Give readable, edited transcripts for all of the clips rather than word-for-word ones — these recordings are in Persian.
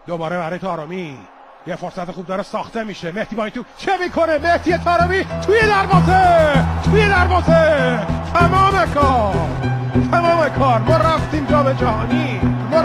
دوباره برای طارمی، یه فرصت خوب داره ساخته میشه. مهدی با این تو چه میکنه؟ مهدی طارمی توی دروازه تمام کار. ما رفتیم جام جهانی.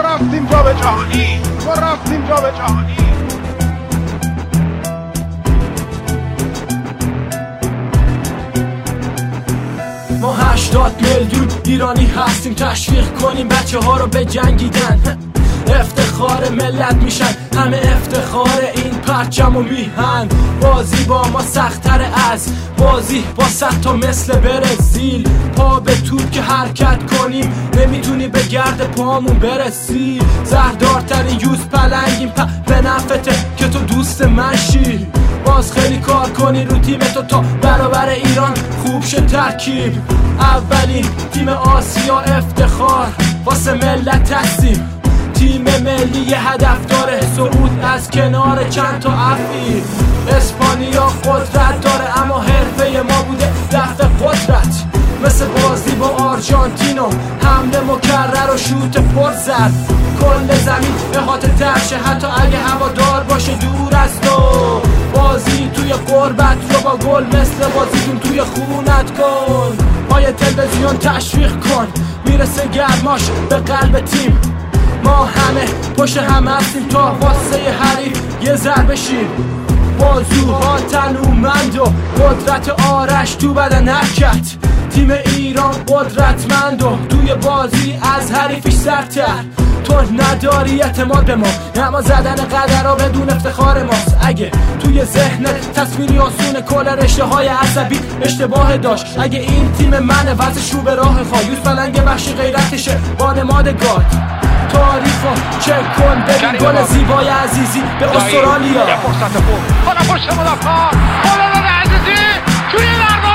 ما 80 میلیون ایرانی هستیم، تشویق کنیم بچه ها رو به جنگیدن. افتخار ملت میشن همه، افتخار این پرچم و میهن. بازی با ما سخت‌تر از بازی با 100 تا مثل برزیل. پا به توپ که حرکت کنیم نمیتونی به گرد پامون برسی. زهردارترین یوز پلنگیم به نفته که تو دوست من شی. باز خیلی کار کنی رو تیم تو تا برابر ایران خوب شه ترکیب. اولین تیم آسیا افتخار واسه ملت هستیم. تیم ملی یه هدف داره، صعود از کنار چند تا افعی. اسپانیا قدرت داره اما حرفه ما بوده دفع قدرت. مثل بازی با آرژانتین و حمله مکرر و شوت پرزد. کل زمین احاطه ترشه حتی اگه هوادار باشه دور از تو. بازی توی قربت رو با گل مثل بازیتون توی خونت کن. پای تلویزیون تشویق کن میرسه گرماش به قلب تیم. ما همه پشت هم هستیم تا واسه حریف یه ضربه شیم. بازوها تنومند و قدرت آرش تو بدن حرکت. تیم ایران قدرتمند و توی بازی از حریفش سرتر. تو نداری اعتماد به ما، اما زدن قدرها بدون افتخار ماست. اگه توی ذهنت تصویری آسونه کل رشته های عصبی اشتباه داشت. اگه این تیم منه وضعش رو به راه خواهیوز پلنگ وحشی غیرتشه با نماد گاد. تاریخو چک کن ببین گل زیبای عزیزی به استرالیا. یه فرصت خوب خدا پشت مدافع گل عزیزی توی